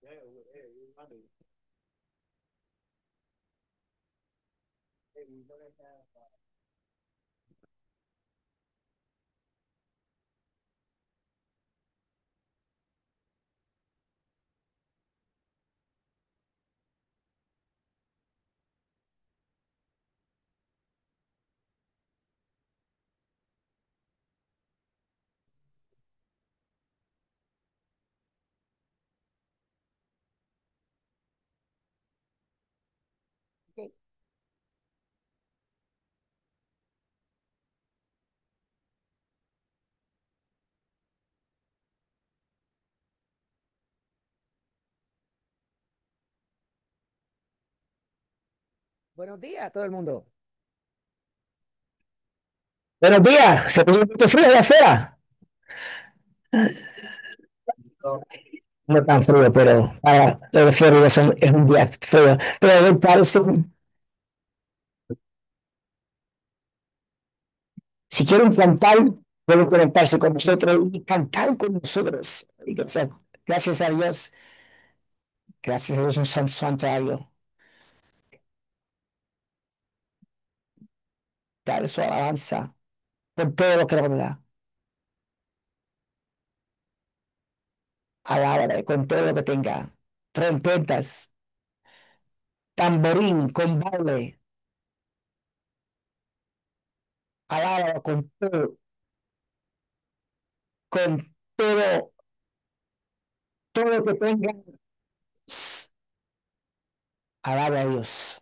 Buenos días a todo el mundo. Buenos días, se puso un poquito frío allá afuera. No, no tan frío, pero para los Florida es un día frío. Pero me parece, si quieren cantar, pueden conectarse con nosotros y cantar con nosotros. Y gracias a Dios, gracias a Dios, un santuario. Dar su alabanza por todo lo que nos da. Alábale con todo lo que tenga. Trompetas, tamborín, con baile. Alábalo con todo, todo lo que tenga. Alaba a Dios.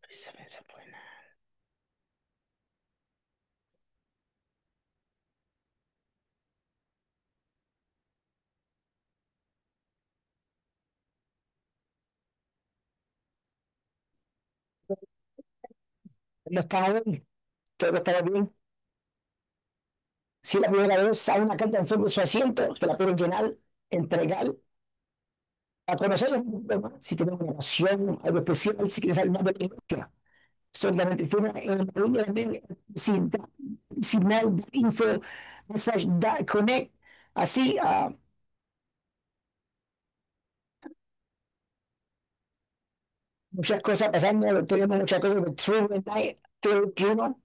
Esa buena. No estaba bien, todo estaba bien. Si la primera vez a una carta enfrente de su asiento, que la pueden llenar, entregar, a conocerlos un poco más, si tienen una pasión, algo especial, si quieren saber más de la iglesia. Solamente firma en la línea también, sin, sin mail, info, slash, connect, así, muchas cosas pasando, tenemos muchas cosas de True Night, 21.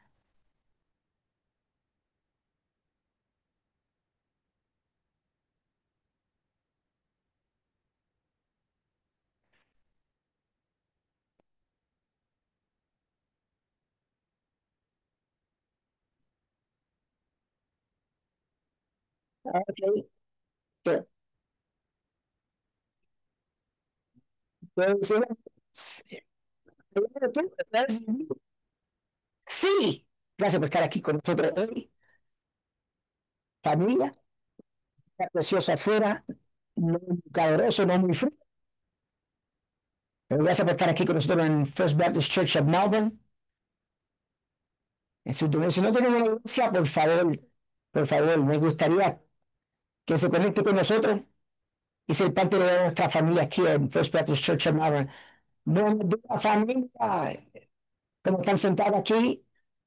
Ok, pero, pues, sí, gracias por estar aquí con nosotros hoy, familia, está preciosa afuera, no muy caluroso, no muy frío, pero gracias por estar aquí con nosotros en First Baptist Church of Melbourne, en su domingo. Si no tenemos una iglesia, por favor, me gustaría que se conecte con nosotros y ser parte de nuestra familia aquí en First Baptist Church of Melbourne. No de la familia, como están sentados aquí,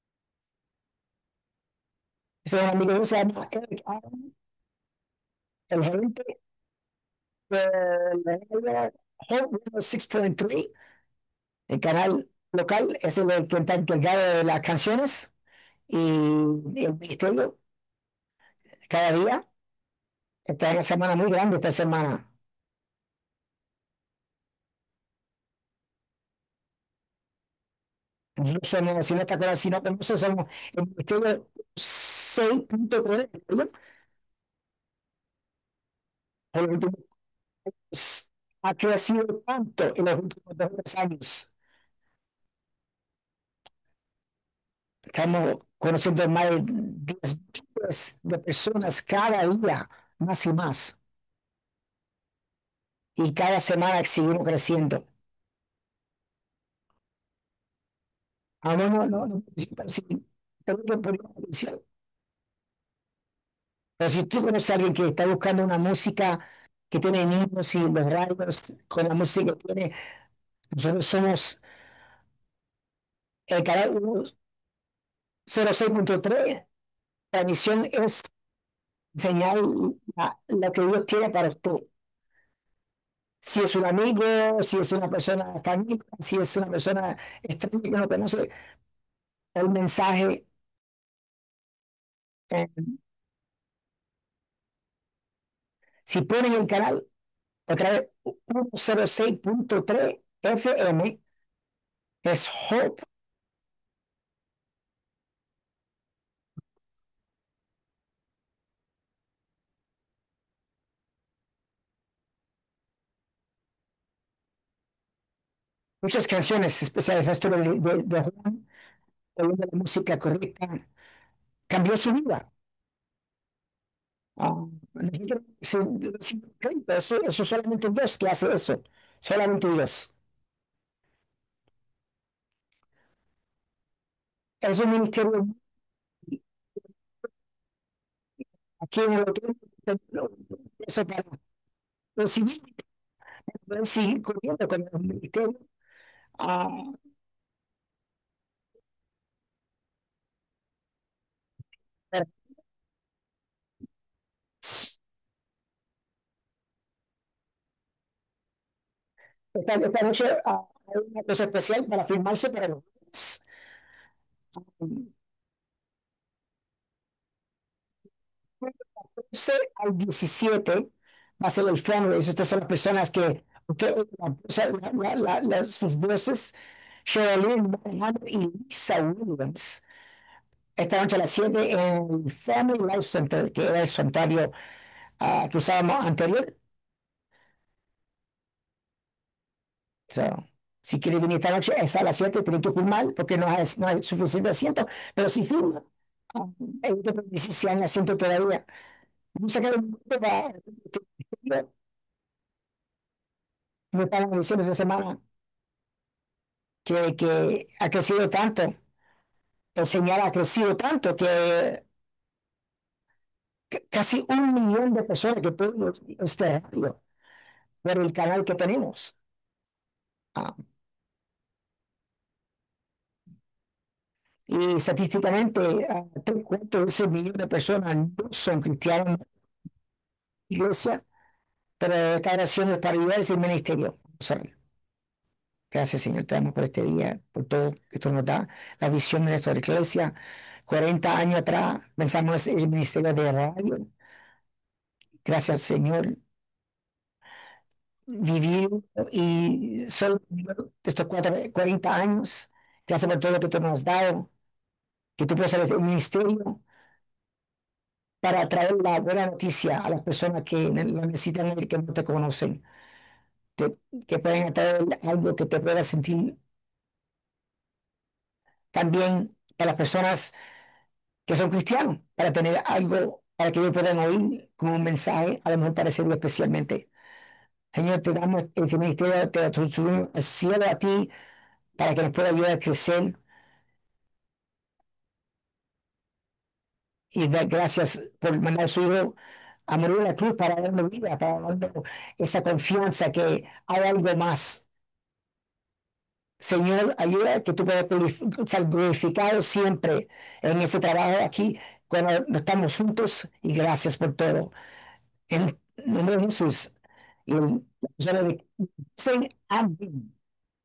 ese es un amigo mío, se llama Eric Allen, el gerente de la Hope 6.3, el canal local, es el que está encargado de las canciones y el ministerio cada día. Esta es una semana muy grande esta semana. Nosotros somos, si no está claro, si no conoces, somos el ministerio 6.3. El último ha crecido tanto en los últimos 2 años. Estamos conociendo más de 10 miles de personas cada día, más y más. Y cada semana seguimos creciendo. Ah, no, pero sí, tengo que poner atención. Pero si tú conoces a alguien que está buscando una música que tiene niños y los radios con la música que tiene, nosotros somos el canal 106.3. La misión es enseñar lo que Dios tiene para usted. Si es un amigo, si es una persona familia, si es una persona extraña que no conoce, el mensaje, eh, si ponen el canal, otra vez, 106.3 FM, es Hope. Muchas canciones especiales, esto de Juan, oyendo la música correcta, cambió su vida. Ah, eso solamente Dios que hace eso, solamente Dios. Es un ministerio aquí en el hotel, eso para recibir, poder seguir corriendo con el ministerio. Ah, esta noche hay una cosa especial para firmarse para los jóvenes. 14 al 17 va a ser el fundraiser. Estas son las personas que usted, sus voces, Sherilyn Alejandro y Lisa Williams. Esta noche a las 7 en el Family Life Center, que era el santuario que usábamos anterior. So, Si quiere venir esta noche, es a las 7, tiene que firmar porque no hay suficiente asiento. Pero si firma, ah, hay que ver si hay asiento todavía. Vamos a sacar un momento para. Me estaban diciendo esta semana que ha crecido tanto, el señal ha crecido tanto que casi 1 millón de personas que pueden este radio por el canal que tenemos. Ah, y estadísticamente, 3 cuartos de ese millón de personas no son cristianos en la iglesia, pero esta oración es para ayudar ese ministerio. Sorry. Gracias, Señor, te damos por este día, por todo que tú nos da, la visión de nuestra iglesia. 40 años atrás pensamos en el ministerio de radio. Gracias, Señor, vivir y solo estos 40 años. Gracias por todo lo que tú nos has dado, que tú puedes hacer el ministerio para traer la buena noticia a las personas que lo necesitan y que no te conocen, que pueden traer algo que te pueda sentir también para las personas que son cristianos, para tener algo para que ellos puedan oír como un mensaje, a lo mejor para serlo especialmente. Señor, te damos este ministerio, te subimos el cielo a ti para que nos pueda ayudar a crecer y dar gracias por mandar a su hijo a morir en la cruz para darnos vida, para darnos esa confianza que hay algo más. Señor, ayuda que tú puedas ser glorificado siempre en ese trabajo aquí cuando estamos juntos y gracias por todo. En nombre de Jesús. Y en la persona de dicen amén.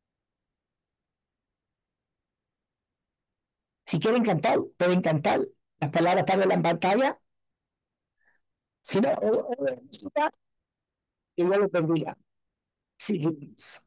Si quieren cantar, pueden cantar. Las palabras están en la pantalla. Si no, música, que Dios los bendiga. Seguimos.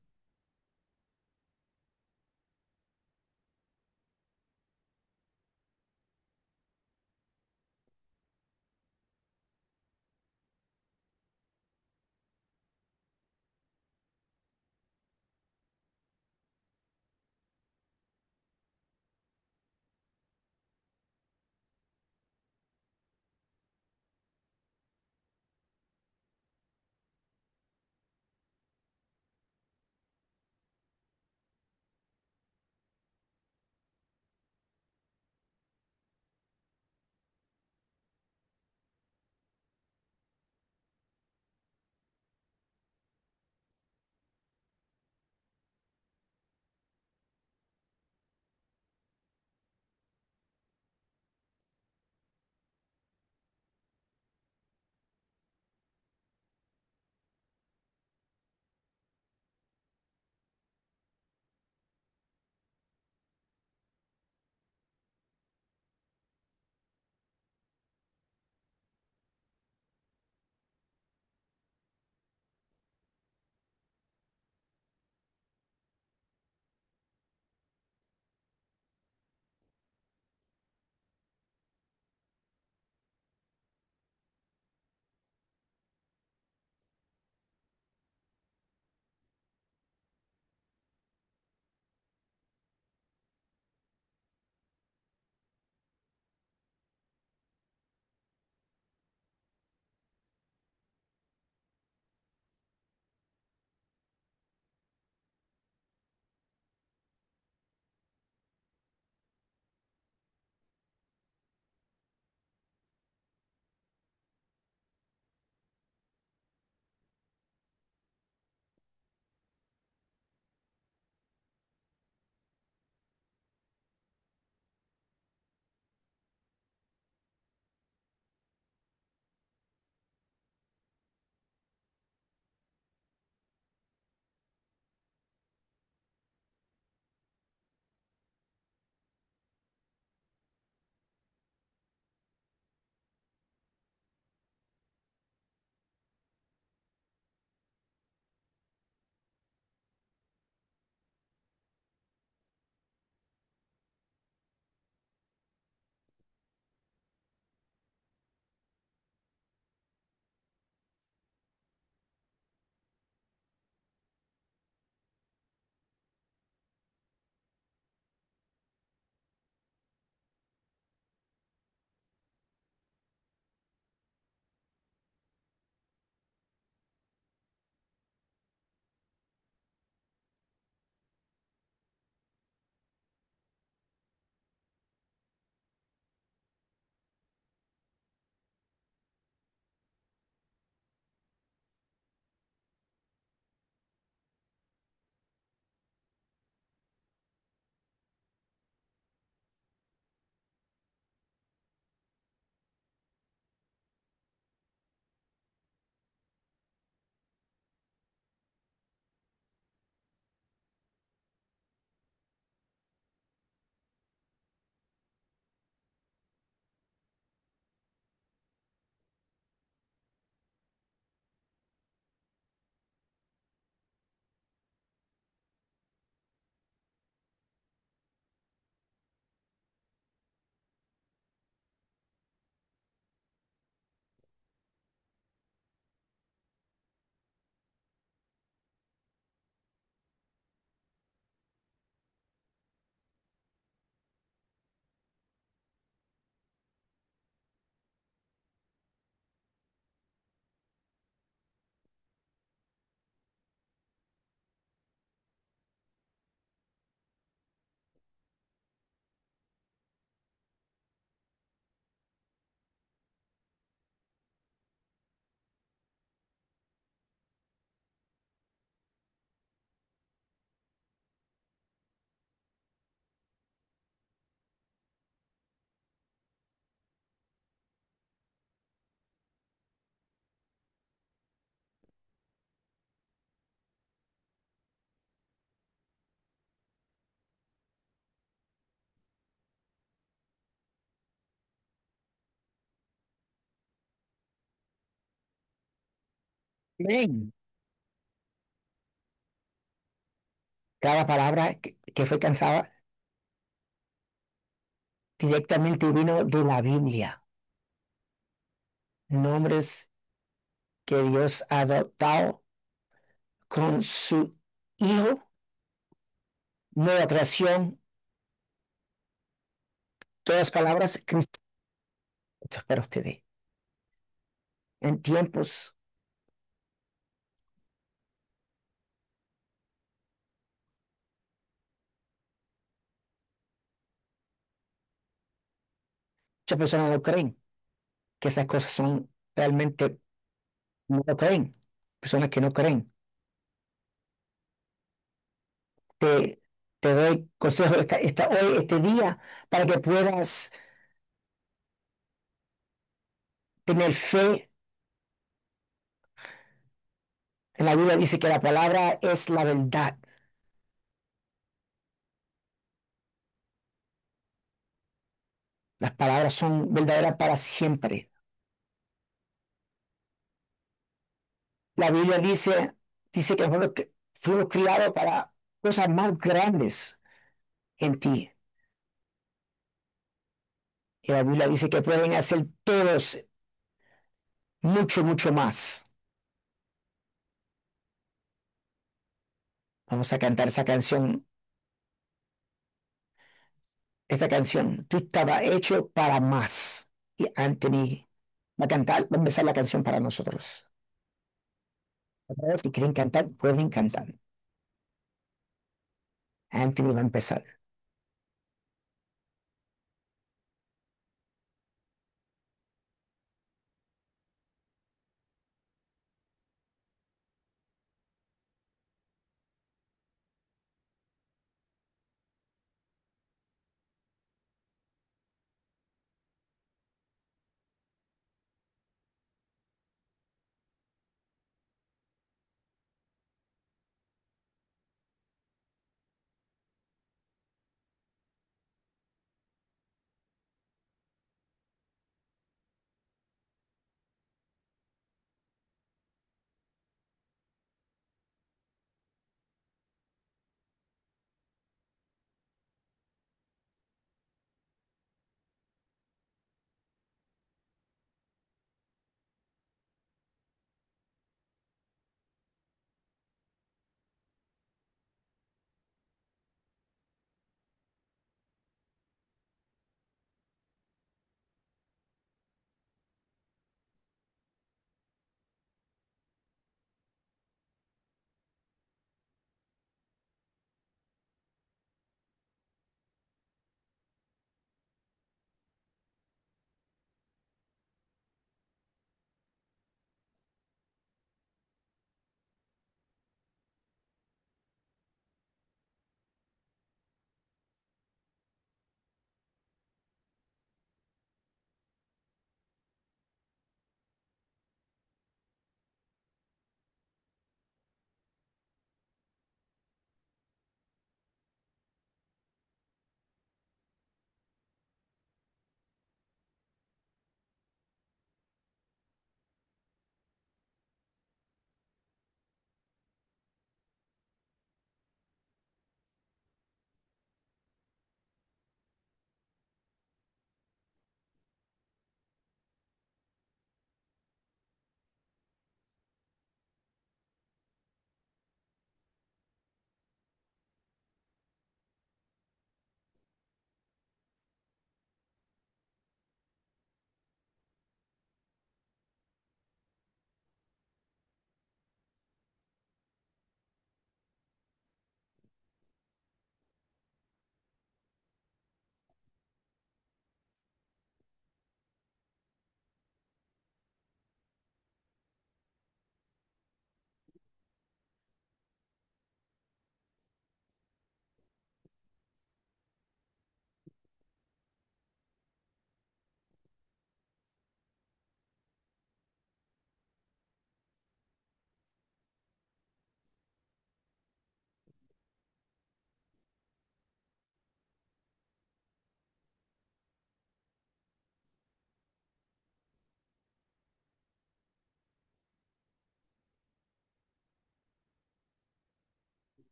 Amén. Cada palabra que fue cansada directamente vino de la Biblia. Nombres que Dios ha adoptado con su Hijo, nueva creación, todas palabras Cristo. Esto es para ustedes. En tiempos, muchas personas no creen que esas cosas son realmente, no lo creen. Personas que no creen. Te, te doy consejo hoy, este día, para que puedas tener fe. En la Biblia dice que la palabra es la verdad. Las palabras son verdaderas para siempre. La Biblia dice que fuimos criados para cosas más grandes en ti. Y la Biblia dice que pueden hacer todos mucho, mucho más. Vamos a cantar esa canción, esta canción. Tú estabas hecho para más. Y Anthony va a empezar la canción para nosotros. Otra vez, si quieren cantar, pueden cantar. Anthony va a empezar.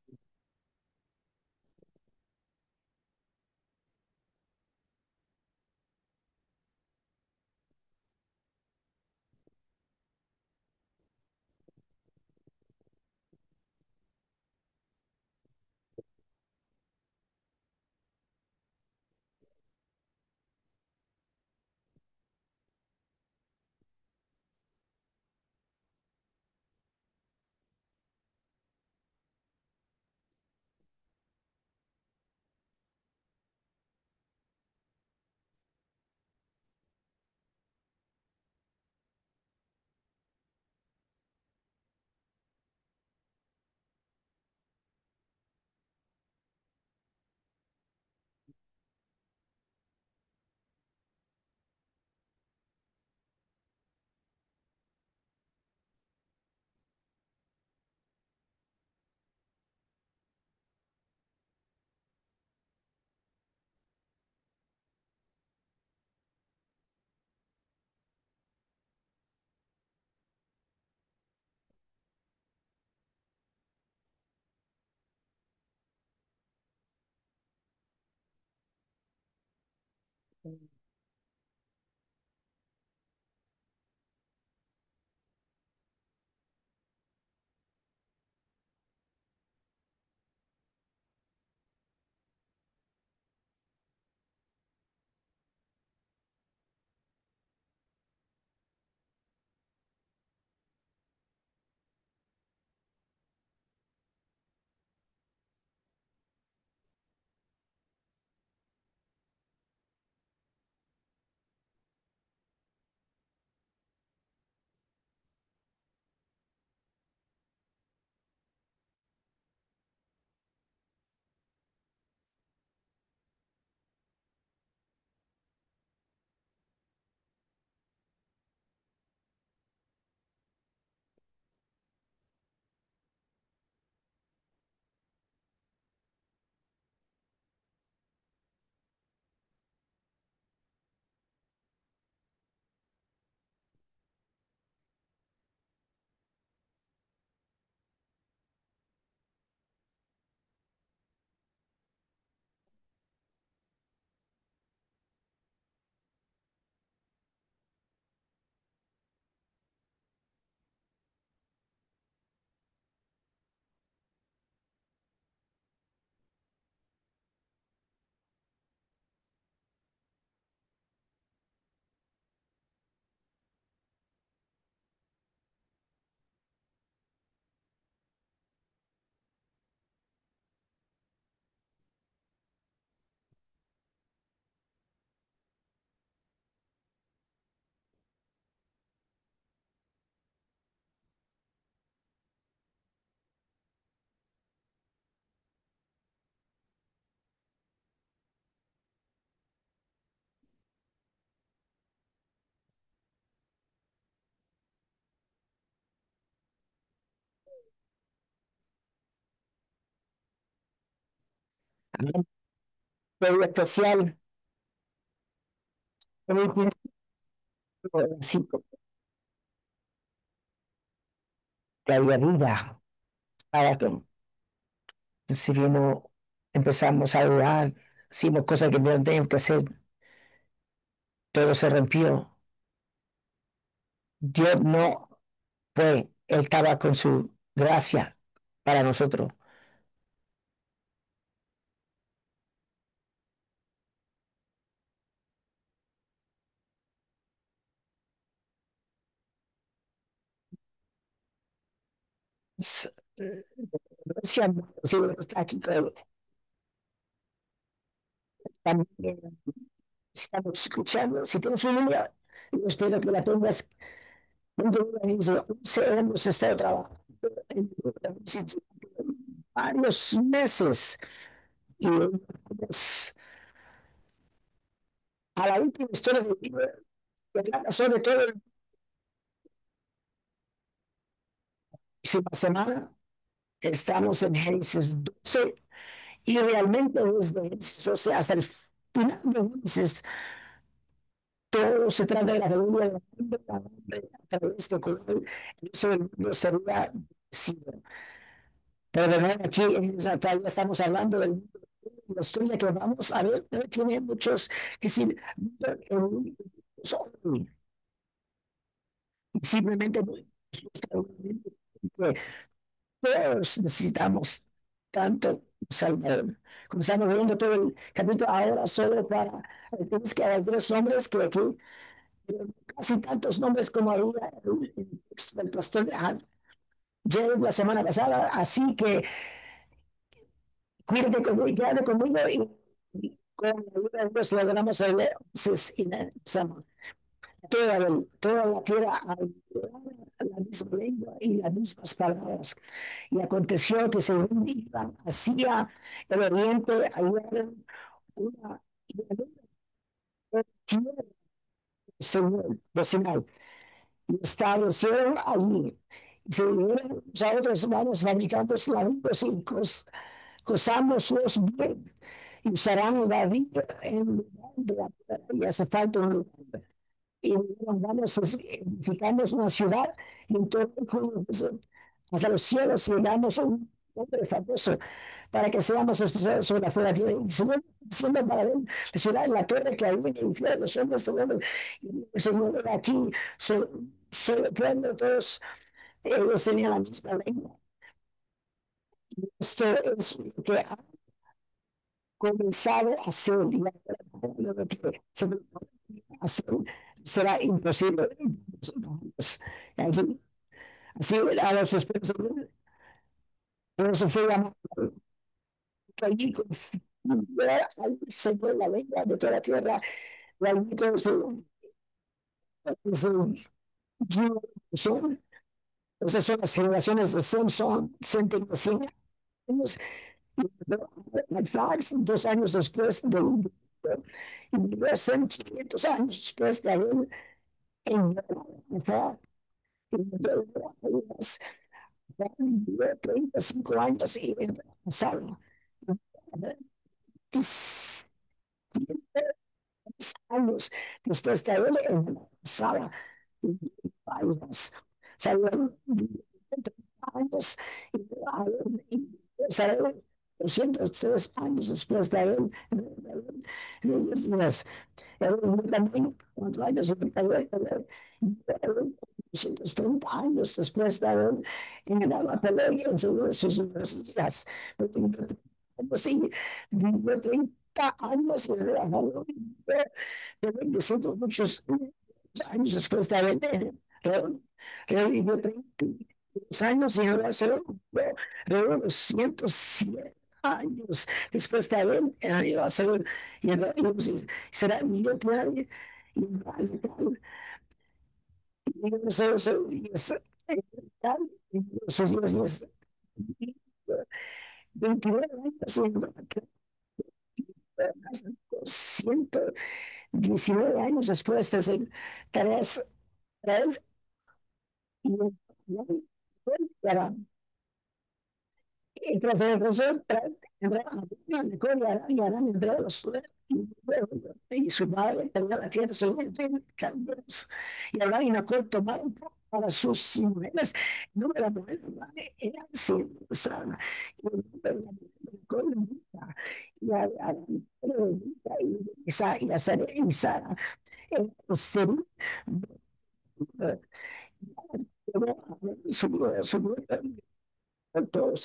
Muy especial, muy principio que había vida. Ahora que si bien no empezamos a dudar, hicimos cosas que no teníamos que hacer, todo se rompió. Dios no fue, Él estaba con su gracia para nosotros. Gracias, si uno está aquí, también estamos escuchando. Si tienes un número, yo espero que la tengas. Nunca dice, 11 hemos estado trabajando en varios meses y vamos a la última historia del libro que trata sobre todo la próxima semana. Estamos en Génesis 12 y realmente desde Génesis 12 hasta el final de Génesis todo se trata de la familia de la hombre a través de cual eso del mundo sería vencido. Pero de nuevo aquí todavía estamos hablando del la historia que vamos a ver, tiene muchos, que si simplemente que todos necesitamos tanto un Salvador. Como estamos viendo todo el capítulo ahora solo para tienes que algunos nombres que aquí, casi tantos nombres como había el texto del pastor Jared la semana pasada, así que cuídate conmigo, quédate conmigo y con la ayuda de Dios logramos el y toda la tierra a la misma lengua y las mismas palabras. Y aconteció que según iban hacia el oriente, hallaron una tierra del Señor, vecinal, y establecieron allí. Y se dijeron a otros hermanos fabricantes ladrillos y cosámoslos bien, y usarán la vida en lugar de la tierra, y hace falta un lugar. Y vamos, edificamos una ciudad y en todo hasta los cielos y damos un nombre famoso para que seamos especiales sobre la fuera tierra. Y Señor, diciendo para ver la ciudad, la torre que hay en el infierno, los hombres tenemos, y el Señor aquí, pueblo, todos ellos tenían la misma lengua. Esto es lo que ha comenzado a hacer, y lo que se va a hacer será imposible. Así, así a los esposos, por eso fue llamado allí con al Señor la lengua de toda la tierra, y allí con son, esas son las generaciones de Samson, 100 años, y Fax, 2 años después de y vivió 500 años después de haber en y vivió 35 años y pasaron años después de haber embarazada años. Salieron 30 años y salieron 203 años después de haber también 4 años 230 años después de haber ganado la pelea en sus universidades. Sí, vivió 30 años y bendeciendo muchos años después de haber revivido 30 años y ahora se revivió 107 años después de haber ido a hacer y será millonario y esos días 29 años 119 años después de ser tareas y tras el profesor y harán entre los y su madre tenía la tierra y Abraham y Nacor tomaron para sus mujeres. No me la mujer era así, sana. Y a Sara, su todos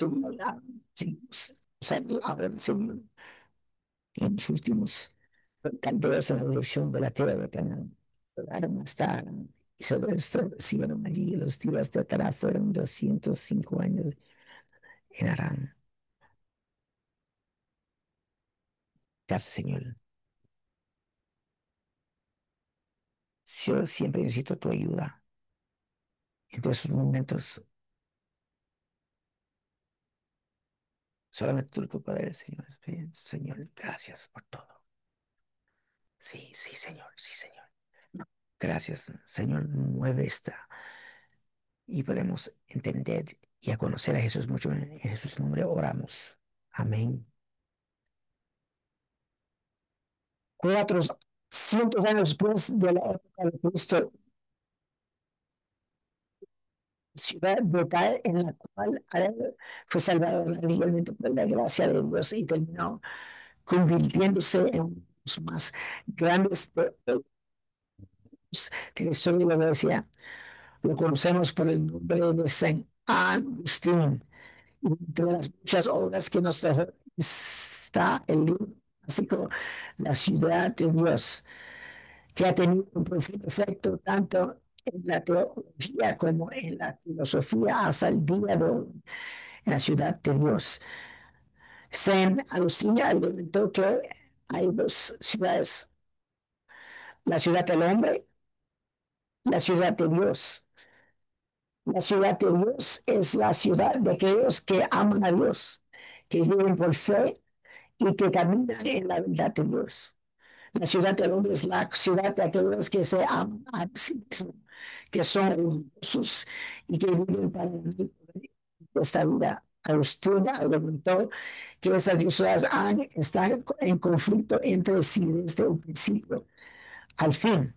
en los últimos canteros en la dirección de la tierra de Canaán. Llegaron hasta y se establecieron allí. Los días de Tará fueron 205 años en Arán. Gracias, Señor. Yo siempre necesito tu ayuda. En todos esos momentos, solamente tú puedes, Señor. Señor, gracias por todo. Sí, sí, Señor, sí, Señor. Gracias, Señor. Mueve esta y podemos entender y a conocer a Jesús mucho. En Jesús nombre oramos. Amén. 400 años después de la época de Cristo, ciudad de tal en la cual fue salvado radicalmente por la gracia de Dios y terminó convirtiéndose en uno de los más grandes de la historia de la iglesia. Lo conocemos por el nombre de San Agustín. Y entre las muchas obras que nos dejó está el libro clásico La ciudad de Dios, que ha tenido un profundo efecto tanto en la teología como en la filosofía hasta el día de hoy, en la ciudad de Dios. San Agustín argumentó que hay dos ciudades, la ciudad del hombre, la ciudad de Dios. La ciudad de Dios es la ciudad de aquellos que aman a Dios, que viven por fe y que caminan en la verdad de Dios. La ciudad del hombre es la ciudad de aquellos que se aman a sí mismos, que son orgullosos y que viven para esta vida. Agustín argumentó que esas dos ciudades están en conflicto entre sí desde el principio al fin.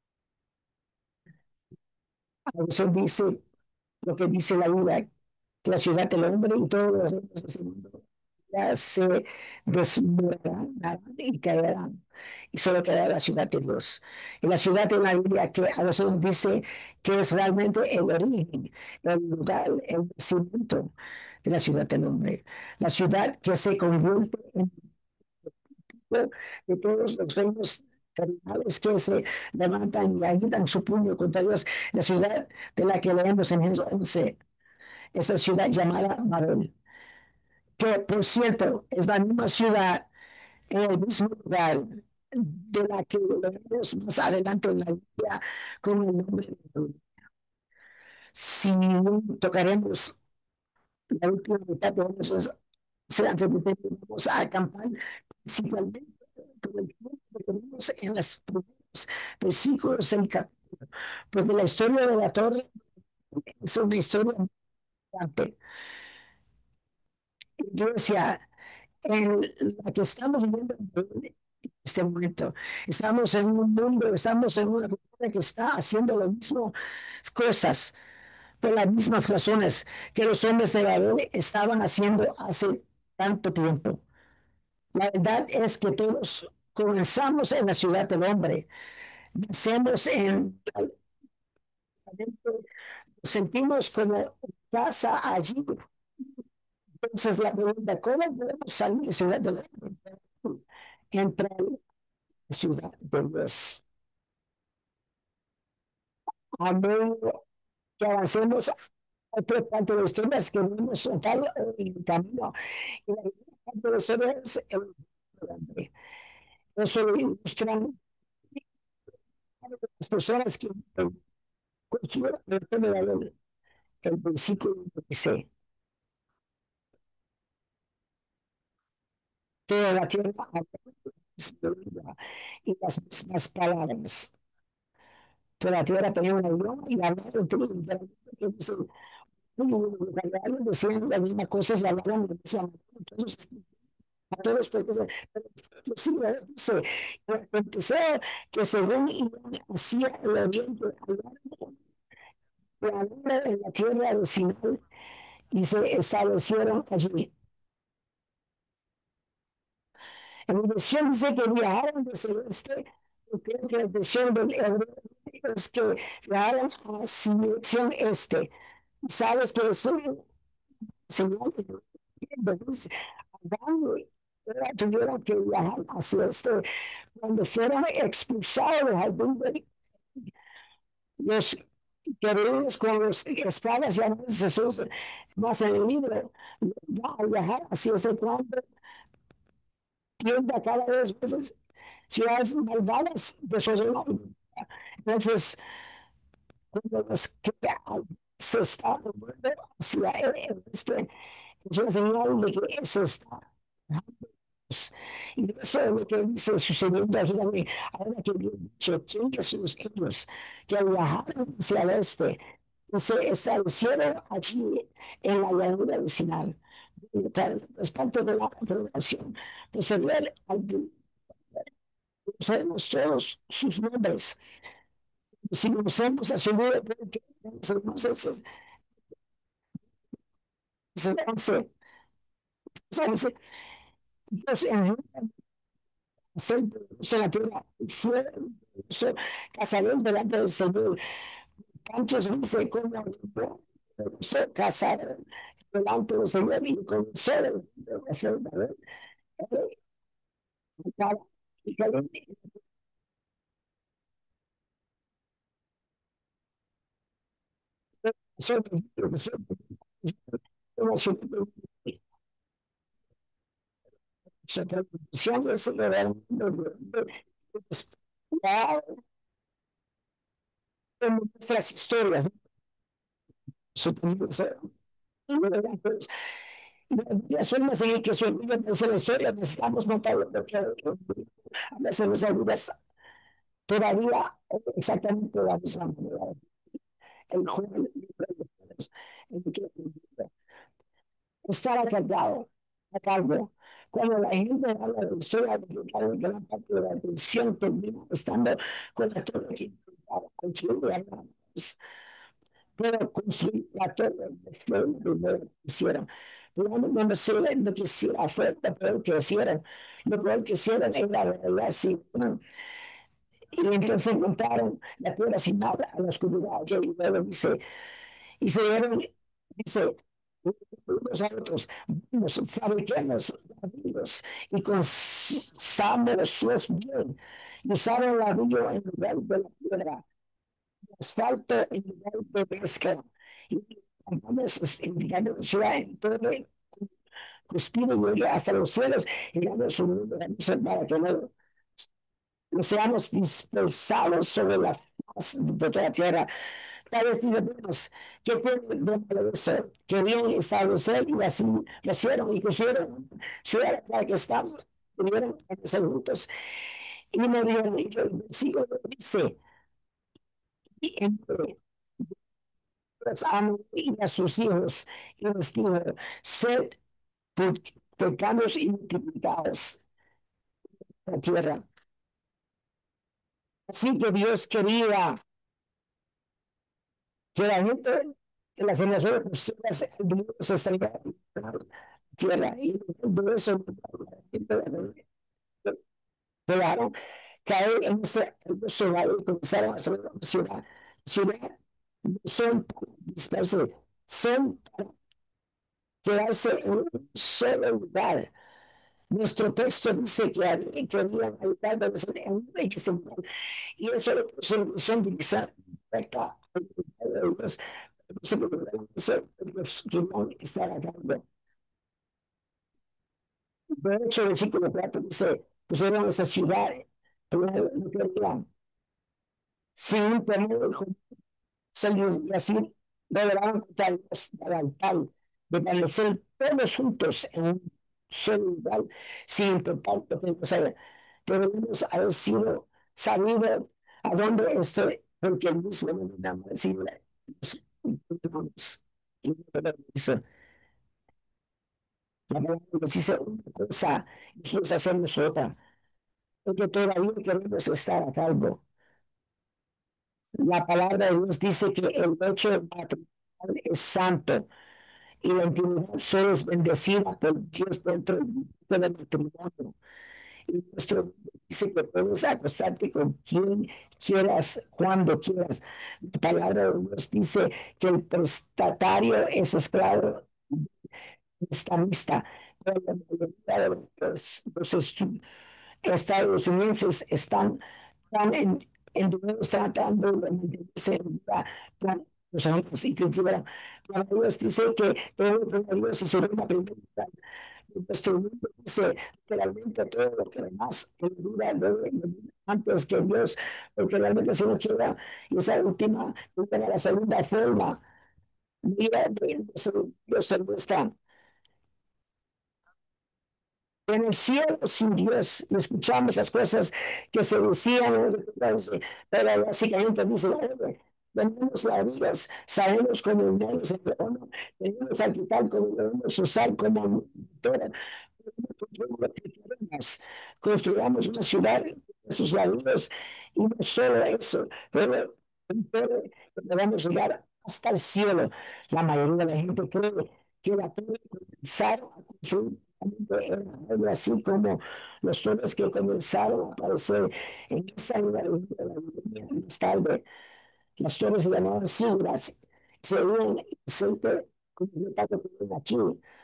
Agustín dice lo que dice la Biblia, que la ciudad del hombre y todos los reinos de este mundo ya se desmoronarán y caerán. Y solo quedará la ciudad de Dios. Y la ciudad de la Biblia que a nosotros dice que es realmente el origen, el lugar, el cimiento de la ciudad del hombre. La ciudad que se convierte en de todos los reinos terrenales que se levantan y agitan su puño contra Dios. La ciudad de la que leemos en Génesis 11, esa ciudad llamada Babel, que por cierto es la misma ciudad en el mismo lugar de la que veremos más adelante en la Biblia con el nombre de Babel. Si tocaremos la última mitad de nosotros, vamos a acampar principalmente con el tiempo que tenemos en los primeros versículos del capítulo, porque la historia de la torre es una historia importante. Iglesia, en la que estamos viviendo en este momento. Estamos en un mundo, estamos en una cultura que está haciendo las mismas cosas por las mismas razones que los hombres de Babel estaban haciendo hace tanto tiempo. La verdad es que todos comenzamos en la ciudad del hombre, nacemos nos sentimos como casa allí. Entonces la pregunta, ¿cómo podemos salir de la ciudad del hombre? Entrar ciudad de Dios. A medio que avancemos a otra parte de la historia, es que vamos a estar en el camino. Y la parte de la historia es el hombre. Eso lo ilustran las personas que construyeron el tema de el versículo que dice, toda la tierra y las mismas palabras. Toda la tierra tenía un idioma y hablaban entre ellos. Decían las mismas cosas y hablaban de la misma manera. Entonces, a todos, porque dice, empezó que según iban hacia el oriente, hablaron en la tierra de Sinai y se establecieron allí. En mi versión dice que viajaron desde el este, creo que la versión del hebreo es que viajaron hacia dirección este. Sabes que es señal de tuvieron que viajar hacia este. Cuando fueron expulsados del jardín de los querubines con las espadas y armas de Jesús, más en el libro, va a viajar hacia este cuando tienda cada vez más ciudades malvadas de su reino. Entonces, cuando los que se está moviendo hacia el este, es una señal de que se está. Y eso es lo que dice sucediendo aquí también. Ahora que yo que sus ellos que viajaron hacia el este y se establecieron allí en la llanura de Sinai. Es parte de la relación. Posterior al sabemos todos sus nombres. Si conocemos a su nombre, 11, 11. Entonces, hacer uso de la tierra fue uso, cazador delante del Señor. Muchos dice como fue cazador delante del Señor y comenzó de hacer valer cada y cada su tradición es en nuestras historias, su las formas en que se olvidan de la historia, necesitamos notar lo que a veces nos olvidas todavía exactamente de la misma manera. El joven el que estar a cargo. Cuando la gente habla de la historia, gran parte de la atención termina estando con la torre que construir, pero construir la torre fue lo primero que hicieron. Pero no sé, no quisiera, fue lo peor que hicieron. Lo peor que hicieron era la verdad, sí. Y entonces encontraron la tierra sin nada, a la oscuridad. Y luego dice, y se dieron, dice, unos a otros, nos fabriquemos ladrillos y construyamos bien. Y usaron ladrillo en lugar de la piedra, asfalto en lugar de mezcla. Y vamos indicando la ciudad en todo cuspide y llegue hasta los cielos y dando su nombre para que no seamos dispersados sobre la faz de toda la tierra. Tal vez digamos, ¿qué tiene de malo eso? Querían establecer y así lo hicieron y pusieron ciudad para que estamos, tuvieron que ser juntos. Y no dijeron, y el versículo dice, y entre los amos y a sus hijos, y les dijo, sed pecados y multiplicados en la tierra. Así que Dios quería que la gente, que las generaciones futuras, Dios estaría en la tierra y de eso quedaron caer en ese ciudad y comenzaron a hacer ciudad. Ciudad no son dispersas, son para quedarse en un solo lugar. Nuestro texto dice que querían habitar en un lugar y eso son divisiones estar a cargo. De hecho, el versículo 4 dice, pusieron esa ciudad, pero no querían, sin un temor, y así revelaron contra Dios del altar, de permanecer todos juntos en un solo lugar, sin importar lo que pasara. Debemos haber sido sabido a dónde estoy, porque el mismo no me da más y dice, la palabra nos dice una cosa y nosotros hacemos otra, porque todavía queremos estar a cargo. La palabra de Dios dice que el hecho matrimonial es santo y la intimidad solo es bendecida por Dios dentro del matrimonio. Y nuestro dice que puedes acostarte con quien quieras, cuando quieras. La palabra de Dios dice que el prestatario es esclavo esclavista. Pero la mayoría de los estadounidenses están en tratando de mantenerse en vida con los hombres y cultura. Cuando Dios dice que todo lo Dios es su reino primero, nuestro mundo dice realmente todo lo que demás que dura antes que Dios, porque realmente si no queda y esa última, la segunda forma, mira, Dios se muestra en el cielo sin Dios, y escuchamos las cosas que se decían, pero básicamente dice, oye, tenemos a Dios, sabemos cómo unirnos en uno, tenemos a quitar como debemos usar como toda, construyamos una ciudad de sus lados, y no solo eso, pero debemos llegar hasta el cielo. La mayoría de la gente cree que la torre comenzaron a construir. Era algo así como los torres que comenzaron a aparecer en esta área de la Babilonia más tarde. Las torres se llamaban siglas, se veían siempre como yo aquí.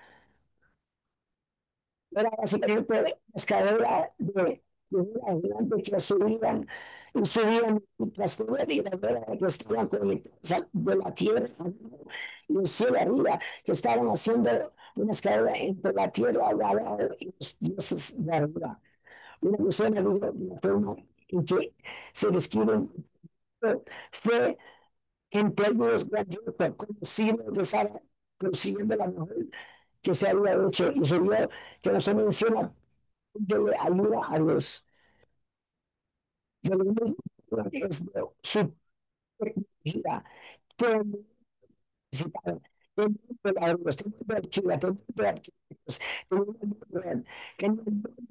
Era básicamente escalera de una gigante que subían y subían las torres y las velas que estaban conectadas de la tierra y el cielo arriba, que estaban haciendo una escalera entre la tierra abajo y los dioses de arriba. Una persona dijo de la forma en que se describen fue en términos grandiosos, conocido que estaba consiguiendo la mujer que se había hecho y se vio que no se menciona de ayuda a Dios. De lo mismo es de su tecnología que necesitaban. De la Dios, de arquitectos, de arquitectos, que no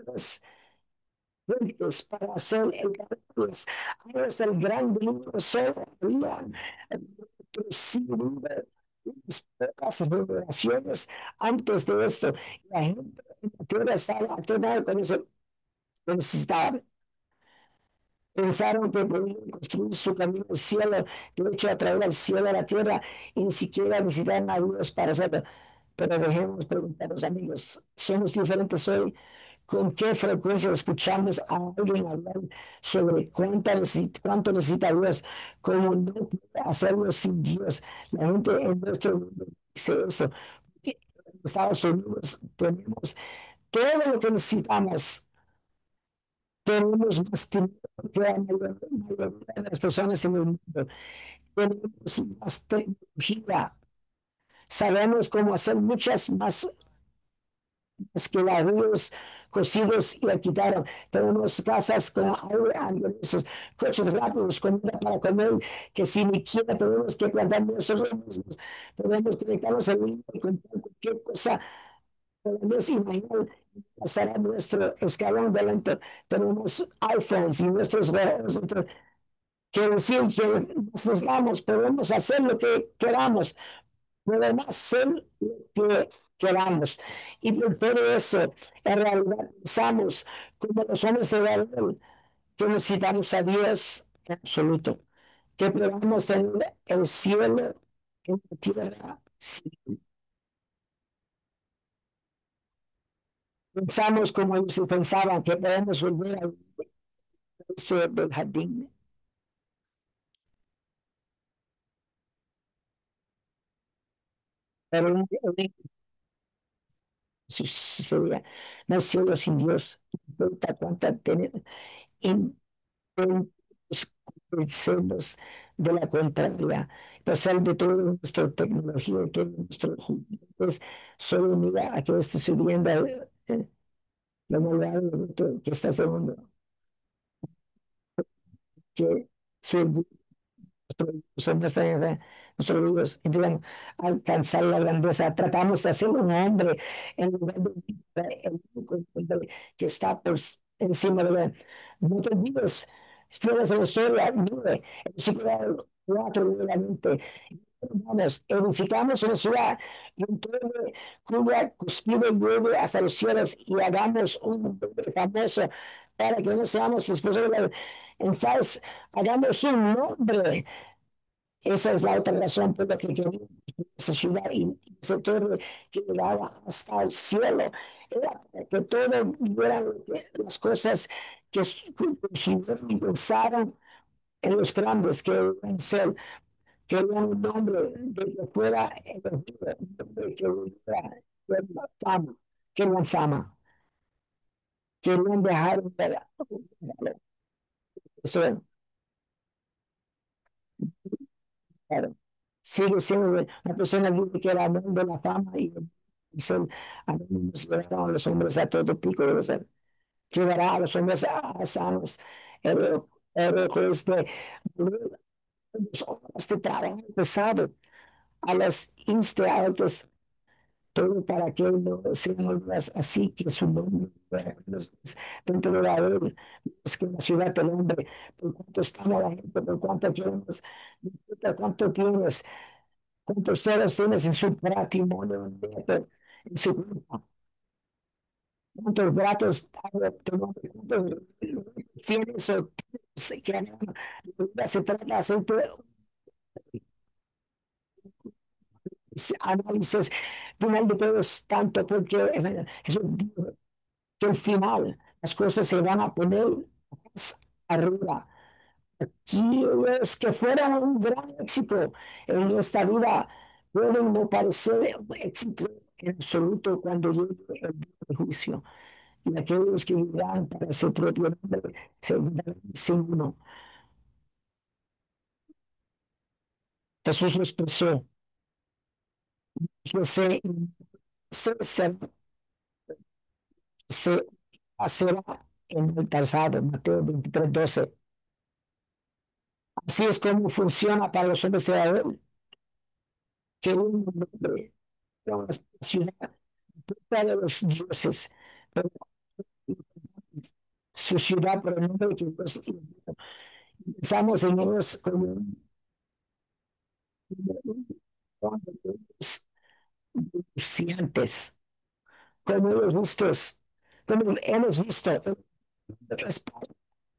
fuentes para hacer el pues, hasta el gran libro solo había introducido unas pocas generaciones antes de esto. La gente en la tierra estaba atonada con eso, necesitaba. Pensaron que podían construir su camino al cielo, de hecho, a través del cielo a la tierra, y ni siquiera necesitaban a Dios para hacerlo. Pero dejemos preguntarnos, amigos, ¿somos diferentes hoy? ¿Con qué frecuencia escuchamos a alguien hablar sobre cuánto necesita Dios? ¿Cómo no puede hacerlo sin Dios? La gente en nuestro mundo dice eso. En Estados Unidos tenemos todo lo que necesitamos. Tenemos más dinero que la mayoría de las personas en el mundo. Tenemos más tecnología. Sabemos cómo hacer muchas más que la ríos cocidos y la quitaron. Tenemos casas con aire, esos coches rápidos, comida para comer, que si ni siquiera tenemos que plantar nosotros mismos. Podemos conectarnos en línea y comprar cualquier cosa. Podemos imaginar pasar a nuestro escalón delante. Tenemos iPhones y nuestros relojes. Que decir que nos damos, podemos hacer lo que queramos, podemos hacer lo que queramos. Y por todo eso, en realidad pensamos, como los hombres de valor, que necesitamos a Dios en absoluto, que podamos tener el cielo en la tierra. Sí. Pensamos como ellos pensaban, que podemos volver al eso del jardín. Pero sucedía, no hay cielo sin Dios. No importa cuánta tener convencernos de la contraria, a pesar de toda nuestra tecnología, de todos nuestros juguetes, solo mira a que está sucediendo la maldad que está haciendo, que su son nuestros libros intentan alcanzar la grandeza. Tratamos de hacer un hombre en lugar de el único hombre que está por encima de la. No te olvides, esperas en la historia, vive, el versículo 4 de la mente. Hermanos, edificamos una ciudad y un torre cuya cúspide llegue hasta los cielos y hagamos un nombre famoso para que no seamos esposos de la en faz, hagamos un nombre. Esa es la otra razón por la que quería esa ciudad y ese torre que llegaba hasta el cielo. Era para que todo viera las cosas que construyeron y pensaron en los grandes que deben ser. Querían un nombre de que fuera elegido, un nombre que hubiera fama, querían fama, querían dejar un legado. Eso es, claro. Sigue siendo una persona libre que era amor de la fama y dicen, a nos llevará a los hombres a todo pico, o sea, llevará a los hombres a sanos. El juez de los hombres de trabajo pesado, a los inste altos, todo para que no sean hombres así, que su nombre dentro de la él, es que la ciudad del hombre, por cuanto estamos la gente, por cuanto queremos, no importa cuánto tienes, ¿Cuántos ceros tienes en su patrimonio neto, en su cuenta? ¿Cuántos gatos cuántos tienes o que se trata de hacer análisis final de todos tanto porque eso dijo que al final las cosas se van a poner más arriba. Y los que fueron un gran éxito en esta vida pueden no parecer un éxito en absoluto cuando llegue el día del juicio. Y aquellos que vivirán para su propio nombre se quedarán sin uno. Jesús lo expresó, que se, se hacerá en el pasado, Mateo 23:12. Así es como funciona para los hombres de Israel, que un hombre de una ciudad de los dioses, pero su ciudad por el nombre que Dios pensamos en ellos como ciantes, como hemos vistos, como hemos visto en otras partes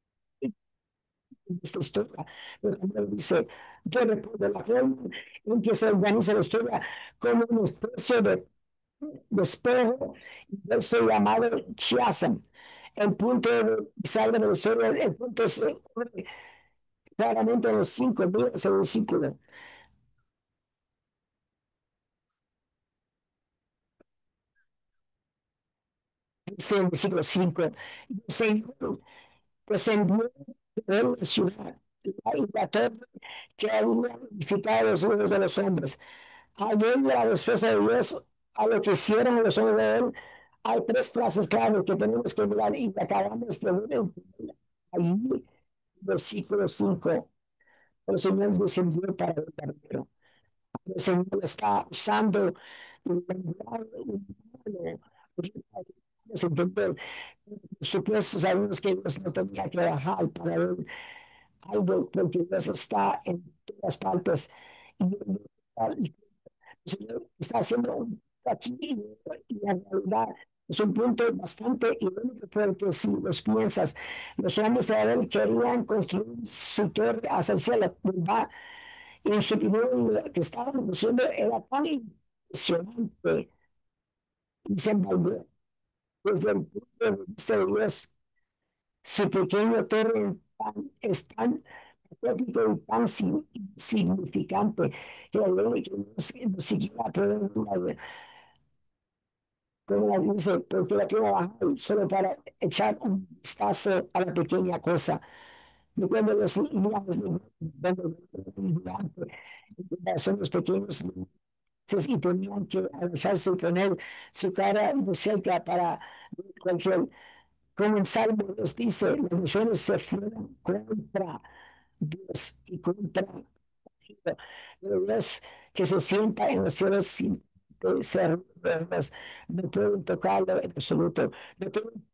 de esta historia. Pero también dice, yo recuerdo la forma en que se organiza la historia como una especie de espejo, y eso llamado chiasm. El punto de bisagra de la historia, el punto es claramente en los 5 días del versículo. Dice el versículo 5, Señor, pues envió él la ciudad y la torre que había edificado los hijos de los hombres. Ayer la respuesta de Dios a lo que hicieron los hombres de él, hay tres frases clave que tenemos que mirar y acabamos de ver allí, versículo 5. El Señor descendió para el verdadero. El Señor está usando el lenguaje humano. Podemos entender. Por supuesto, sabemos que Dios no tenía que bajar para ver algo, porque Dios está en todas partes. Y el Señor está haciendo un aquí y en realidad es un punto bastante irónico porque si los piensas, los hombres de Abel querían construir su torre hacia el cielo, ¿verdad? Y en su opinión, lo que estaban haciendo era tan impresionante y sin embargo, desde el punto de vista de Dios, su pequeño torre es tan patético y tan significante que la ley que no siquiera podemos como la dice, porque la quiero bajar solo para echar un vistazo a la pequeña cosa. Yo cuando los niños son los pequeños y tenían que agacharse y poner su cara muy cerca para cualquier, como en Salmo nos dice, las naciones se fueron contra Dios y contra pero Dios que se sienta en los cielos sin ser no pueden tocarlo en absoluto, no pueden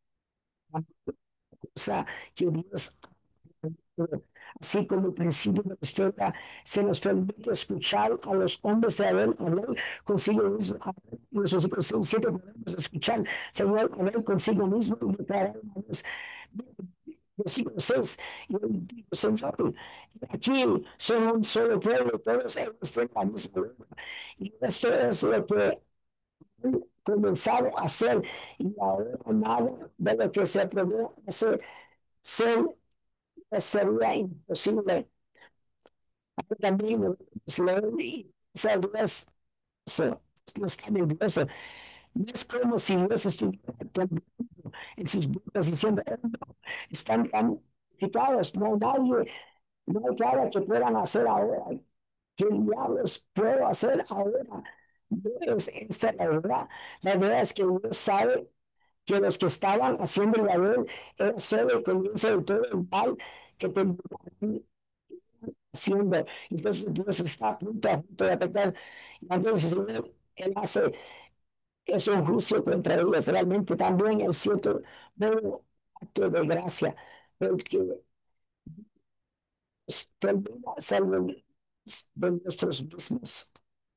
cosa que Dios así como el principio de la historia se nos permite escuchar a los hombres de Abel hablar consigo mismo. En los versículos 6 y 7 podemos escuchar Señor hablar consigo mismo y declarar una vez. Versículo 6, y él dijo, Señor, aquí son un solo pueblo, todos ellos tienen la misma lengua. Y esto es lo que han comenzado a hacer, y ahora nada de lo que se aprobó hace ser sería imposible. También leer y ser Dios, no está nervioso. No es como si Dios estuviera temblando en sus bocas diciendo, no, están tan picados, no hay nadie, no hay nada que puedan hacer ahora. ¿Qué diablos puedo hacer ahora? No es esta la verdad. La verdad es que Dios sabe que los que estaban haciendo la ley era solo el comienzo de todo el mal que tendrían haciendo. Entonces Dios está a punto de atacar. Y entonces él hace es un juicio contra ellos. Realmente también es cierto, no acto de gracia, porque termina salvo de nuestros mismos.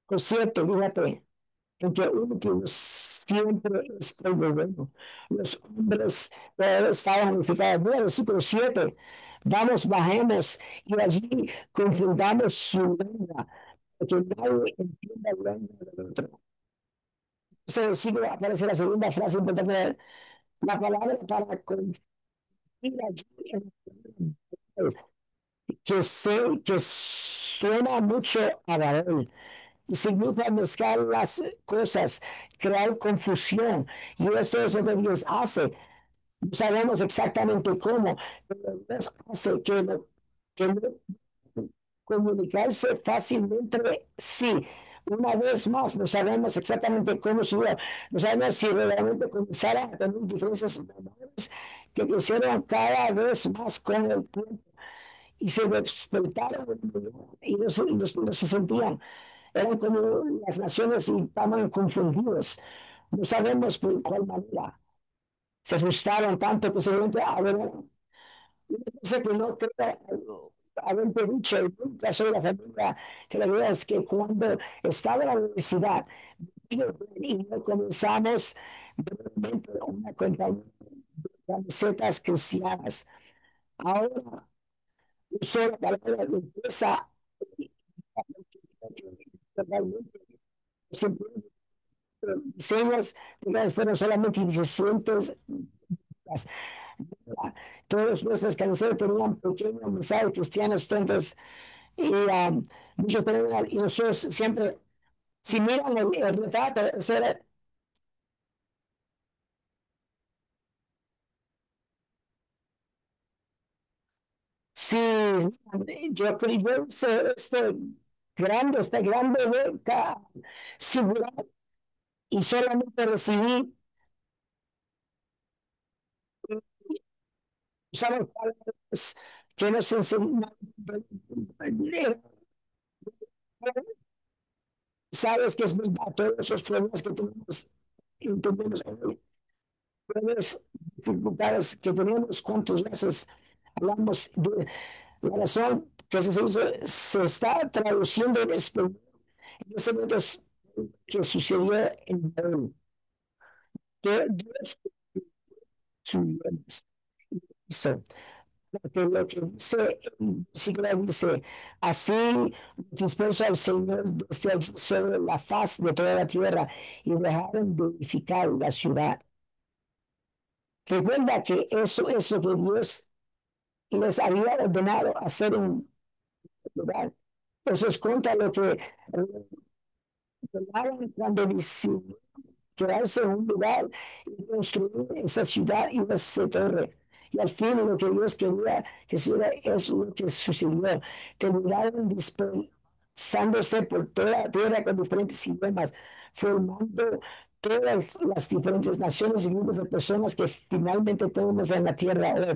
Por cierto, fíjate, en que último siempre es algo bueno. Los hombres estaban unificados. Bueno, versículo 7. Vamos, bajemos y allí confundamos su lengua, porque nadie entienda la lengua del otro. Ese versículo aparece la segunda frase importante. La palabra para confundir allí que suena mucho a Babel y significa mezclar las cosas, crear confusión. Y esto es lo que Dios hace. No sabemos exactamente cómo, pero Dios hace que no comunicarse fácilmente, sí. Una vez más, no sabemos exactamente cómo subió. No sabemos si realmente comenzaron a tener diferencias menores que crecieron cada vez más con el tiempo y se despertaron y no se sentían. Eran como las naciones y estaban confundidos. No sabemos por cuál manera. Se frustraron tanto que seguramente abrieron. Una cosa que no creo haberte dicho, y nunca soy la familia, que la verdad es que cuando estaba en la universidad y no comenzamos brevemente una compañía de camisetas cristianas, ahora uso la palabra de empresa totalmente siempre diseños, fueron solamente 16 todos nuestras camisetas tenían pequeños mensajes cristianos, entonces, y muchos tenían, y nosotros siempre, si miran el retrato, ese era, sí, yo creo yo este grande beca, figura, y solamente recibí, usamos palabras que nos enseñan, sabes que es verdad, todos esos problemas que tenemos, entendemos hoy, todas dificultades que tenemos, cuántas veces hablamos de la razón que se está traduciendo en español en este momento es que sucedió en Perú, que Dios hizo, porque lo que dice, siglo dice, así dispuso al Señor desde allí sobre la faz de toda la tierra y dejaron de edificar la ciudad. Recuerda que eso es lo que Dios les había ordenado hacer en el lugar. Eso es contra lo que cuando decidió quedarse en un lugar y construir esa ciudad y esa torre. Y al fin lo que Dios quería que sucediera es lo que sucedió. Terminaron dispersándose por toda la tierra con diferentes idiomas, formando todas las diferentes naciones y grupos de personas que finalmente tenemos en la tierra hoy.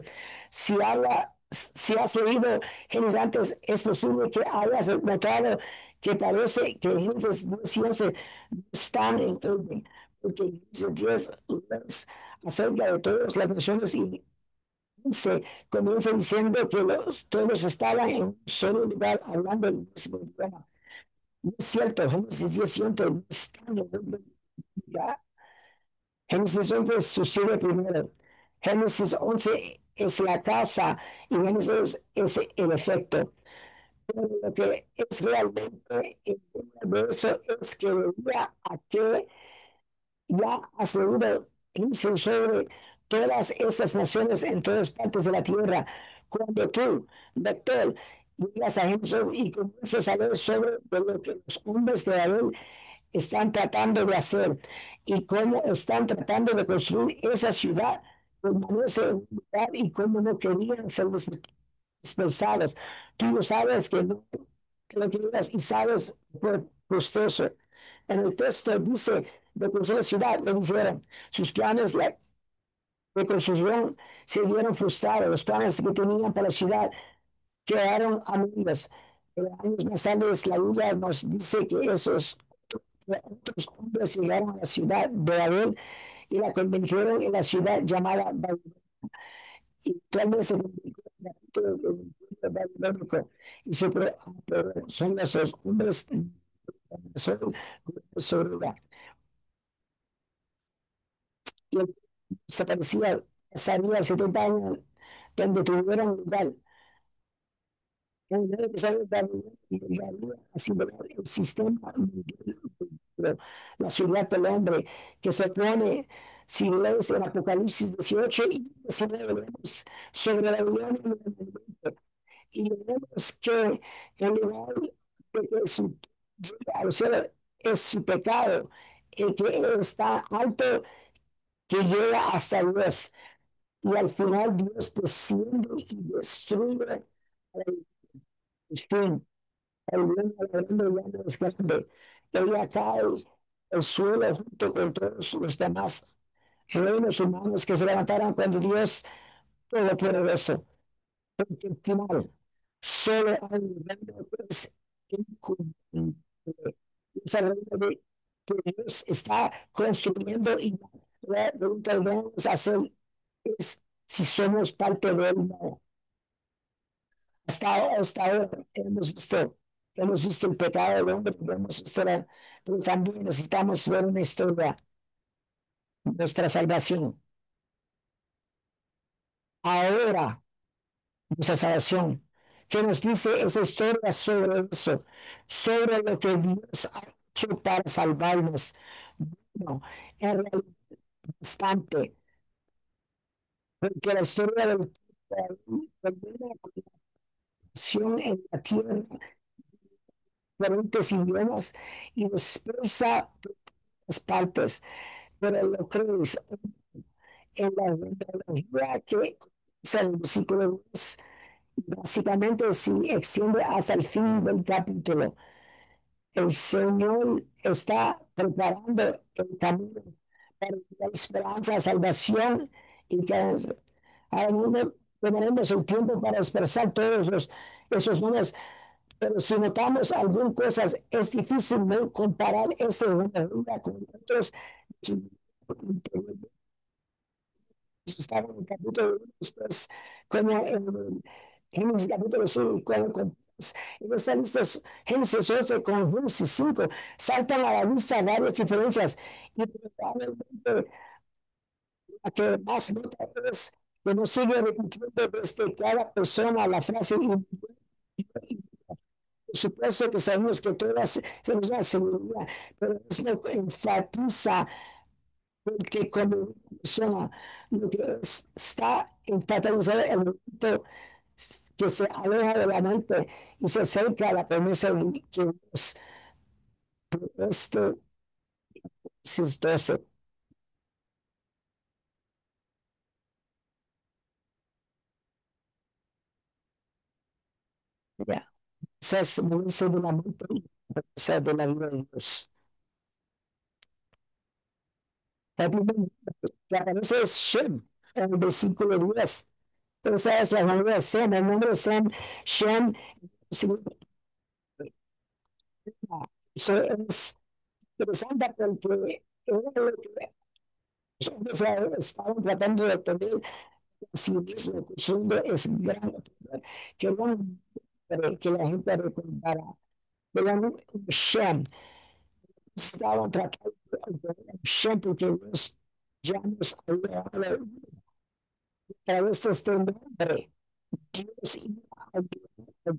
Si has leído Génesis antes, es posible que hayas notado que parece que Génesis 10 y 11 están en orden, porque Dios es acerca de todas las naciones y se comienza diciendo que todos estaban en un solo lugar hablando el mismo idioma. No es cierto, Génesis 10 y 11 no están en orden. Génesis 11 sucede primero. Génesis 11 es la causa y Génesis es el efecto. Pero lo que es realmente el tema de eso es que debido a que ya aseguró sobre todas estas naciones en todas partes de la tierra. Cuando tú, lector, llegas a Jesús y comienzas a ver sobre de lo que los hombres de Babel están tratando de hacer y cómo están tratando de construir esa ciudad, permanece en un lugar y cómo no querían ser dispersados. Tú lo sabes que no que lo querías y sabes por gustoso. En el texto dice de construir la ciudad, lo hicieron. Sus planes de construcción se vieron frustrados. Los planes que tenían para la ciudad quedaron a medias. Pero años más tarde, la Biblia nos dice que esos otros hombres llegaron a la ciudad de Babel y la convirtieron en la ciudad llamada Babilonia. Y actualmente se convirtió en la capital del imperio babilónico. Y son esos hombres sobre, sobre la, y él se parecía, salía 70 años donde tuvieron lugar. Tendré que saber asimilar el sistema mundial, la ciudad del hombre que se pone, si lees en Apocalipsis 18 y 19, leemos sobre la Babilonia y el movimiento. Y vemos que el lugar de que su, llega al cielo es su pecado, el que está alto, que llega hasta Dios. Y al final Dios desciende y destruye el fin. El bien grande ya no es grande. Ella cae el suelo junto con todos los demás reinos humanos que se levantaron cuando Dios todopoderoso. Porque al final solo hay un reino que es incumplible. Ese reino que Dios está construyendo y la pregunta que debemos hacer es si somos parte de él o no. Hasta ahora hemos visto el pecado del hombre, pero también necesitamos ver una historia, nuestra salvación. Ahora, nuestra salvación. ¿Qué nos dice esa historia sobre eso? Sobre lo que Dios ha hecho para salvarnos. Bueno, en realidad, bastante, porque la historia de la creación en la tierra, diferentes idiomas, y expresa las partes, pero lo crees en la metodología que es el versículo 10, básicamente se extiende hasta el fin del capítulo. El Señor está preparando el camino para la esperanza, salvación y que ahora mismo tenemos el tiempo para expresar todos esos nombres, pero si notamos algunas cosas, es difícil no comparar ese nombre con otros que estaba en el capítulo 1, después, como en Génesis capítulo 5, en esta lista, Génesis 11 con Génesis 5, saltan a la vista varias diferencias y probablemente la que más nota es que no sigue repitiendo desde cada persona la frase y por supuesto que sabemos que todas tenemos una seguridad, pero eso enfatiza porque como una persona lo que está enfatizado el momento que se aleja de la mente y se acerca a la promesa de que Dios, este es 12, ya, es moverse de la mente y la promesa de la vida de Dios. La primera que aparece es Shem, en el versículo 10. Esa es la nombre de Sem, el nombre de Sem, Shem, significa, eso es interesante porque era lo que los hombres estaban tratando de tener a sí mismo, que su nombre es gran poder, que van que la gente recordara. De la nombre de Shem, estaban tratando de tener Shem porque Dios ya nos había dado a través de este nombre. Dios iba a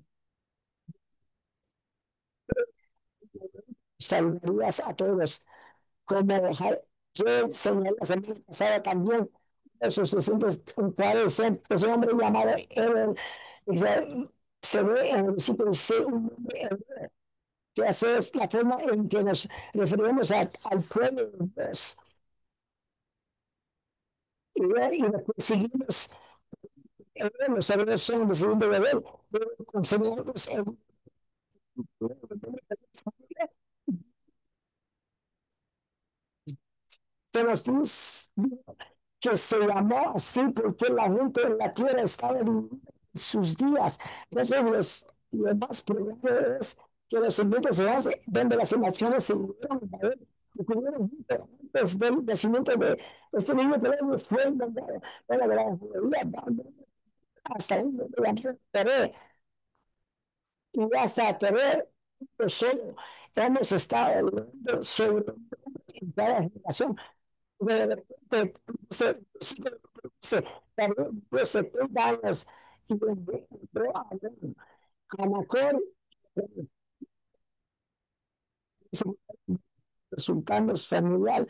salvarías a todos. Como yo señalé la semana pasada también, esos 640, es un hombre llamado Eber, se ve en el versículo 6, un hombre hebreo, que hace es la forma en que nos referimos al pueblo de Dios. Y seguimos, los hebreos son descendientes de él, pero consideramos que nos dice que se llamó así porque la gente en la tierra estaba en sus días. Entonces, lo más probable es que los inventos de Dios, donde las naciones se unieron a él, ocurrieron antes del nacimiento de este niño, pero fue mandado para la gran mayoría, hasta un Teré, y hasta Teré. solo hemos estado hablando sobre en cada generación. De repente, se tardó pues 70 años y entró a Anacor, resultados familiar,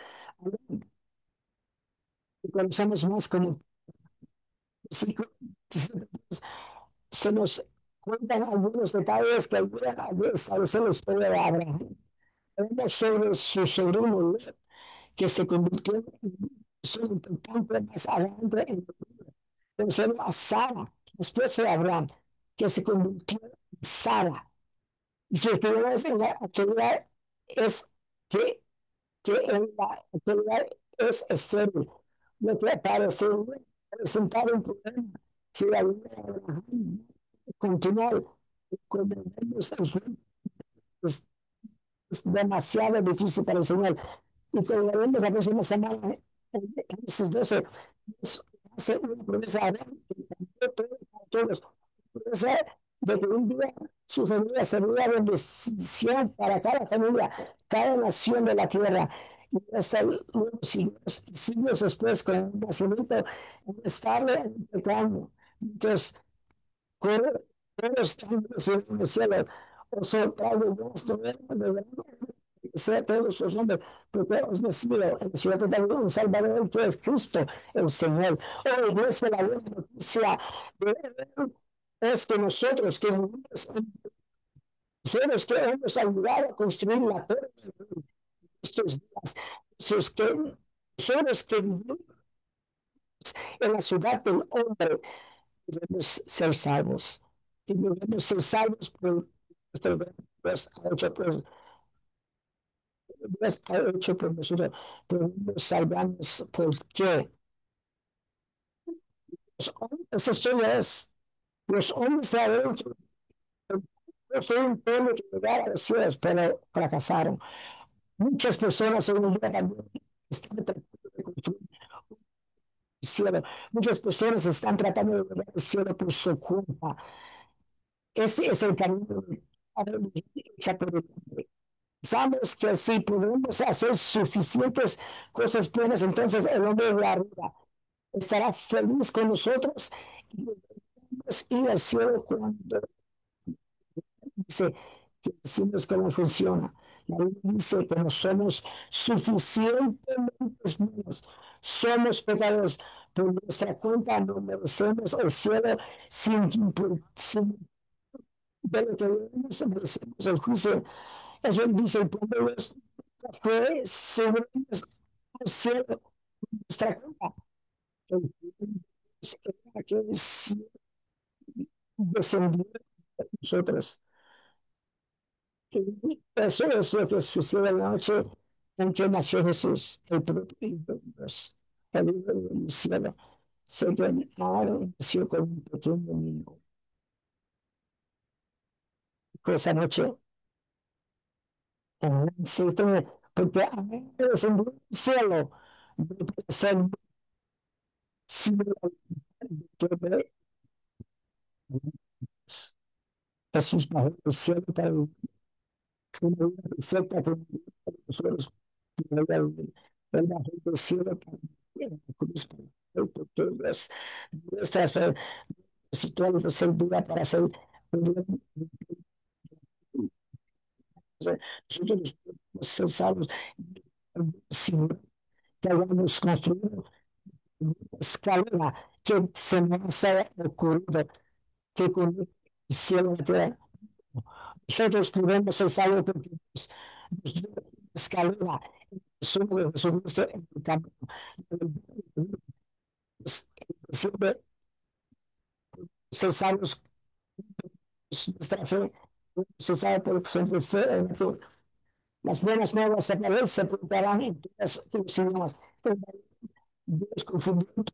que conocemos más como psicólogos. Se nos cuentan algunos detalles que ayudan a establecer la historia de Abraham. Hablamos sobre su sobrino Lot, que se convirtió en su importante más adelante en el mundo. Conocemos a Sara, la esposa de Abraham, que se convirtió en Sara. Y su actividad en la actualidad es que en la actualidad es estéril, lo que parece presentar un problema que la vida de Abraham continuar como vemos es, es demasiado difícil para el Señor. Y como vemos la próxima semana, en Génesis 12, Dios hace una promesa a Abraham que cambió todo para todos. Promesa de que un día su familia sería bendición para cada familia, cada nación de la tierra. Y hasta luego, siglos después, con el nacimiento estable en el pecado. Entonces, todos en el cielo, os traigo buenas nuevas de todos los hombres, porque os nacido en la ciudad de David un Salvador que es Cristo el Señor. Oh, iglesia, la buena noticia de es que nosotros que hemos ayudado a construir la torre de estos días, nosotros que vivimos en la ciudad del hombre, debemos ser salvos. Y debemos ser salvos por nuestro Dios ha hecho por, Dios ha hecho por nosotros. Podemos salvarnos porque esa historia es los hombres de adentro fue un pueblo que llegar a los cielos, pero fracasaron. Muchas personas hoy en día también están tratando de construir el cielo. Muchas personas están tratando de llegar al cielo por su culpa. Ese es el camino de Sabemos que si podemos hacer suficientes cosas buenas, entonces el hombre de arriba estará feliz con nosotros y podemos ir al cielo cuando dice que decimos cómo funciona. La Biblia dice que no somos suficientemente buenos, somos pecadores. Por nuestra cuenta no merecemos el cielo sin de lo que vemos, merecemos el juicio. Eso dice el pueblo de Dios fue sobre el cielo nuestra cuenta. El que descendió de nosotros. Y eso es lo que sucede en la noche en que nació Jesús, el propio Dios, el Hijo del cielo. Se nació con un pequeño niño. Esa noche, en el cielo, porque a mí me descendió del cielo, ser que Jesús bajó del cielo para una vida perfecta que nosotros él bajó del cielo para en la cruz por todas nuestras situaciones el día para ser nosotros podemos ser salvos sin que hayamos construido una escalera que se nos ha ocurrido que con el cielo y la tierra nosotros podemos ser salvos porque nos dio una escalera sobre Jesucristo en el camino. Siempre ser salvos nuestra fe se sabe por siempre fe en que las buenas nuevas se predicarán en todas los idiomas. Dios confundió